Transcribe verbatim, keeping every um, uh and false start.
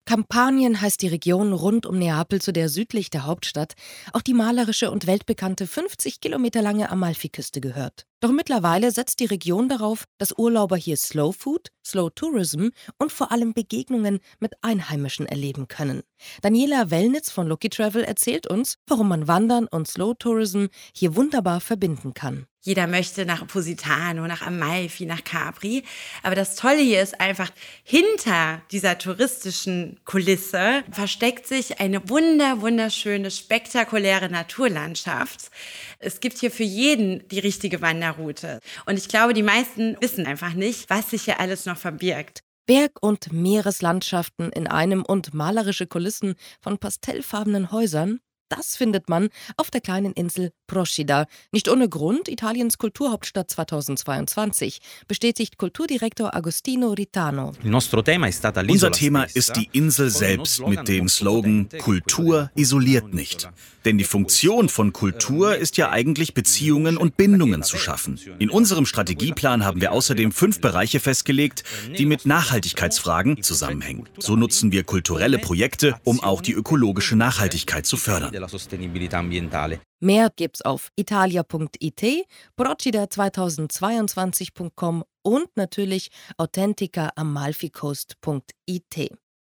Kampanien heißt die Region rund um Neapel, zu der südlich der Hauptstadt auch die malerische und weltbekannte fünfzig Kilometer lange Amalfiküste gehört. Doch mittlerweile setzt die Region darauf, dass Urlauber hier Slow Food, Slow Tourism und vor allem Begegnungen mit Einheimischen erleben können. Daniela Wellnitz von Lucky Travel erzählt uns, warum man Wandern und Slow Tourism hier wunderbar verbinden kann. Jeder möchte nach Positano, nach Amalfi, nach Capri. Aber das Tolle hier ist einfach, hinter dieser touristischen Kulisse versteckt sich eine wunder, wunderschöne, spektakuläre Naturlandschaft. Es gibt hier für jeden die richtige Wanderroute. Und ich glaube, die meisten wissen einfach nicht, was sich hier alles noch verbirgt. Berg- und Meereslandschaften in einem und malerische Kulissen von pastellfarbenen Häusern, das findet man auf der kleinen Insel Procida. Nicht ohne Grund Italiens Kulturhauptstadt zweitausendzweiundzwanzig, bestätigt Kulturdirektor Agostino Ritano. Unser Thema ist die Insel selbst mit dem Slogan „Kultur isoliert nicht“. Denn die Funktion von Kultur ist ja eigentlich Beziehungen und Bindungen zu schaffen. In unserem Strategieplan haben wir außerdem fünf Bereiche festgelegt, die mit Nachhaltigkeitsfragen zusammenhängen. So nutzen wir kulturelle Projekte, um auch die ökologische Nachhaltigkeit zu fördern. Mehr gibt's auf italia punkt it, procida zweitausendzweiundzwanzig punkt com und natürlich authentica amalficoast punkt it.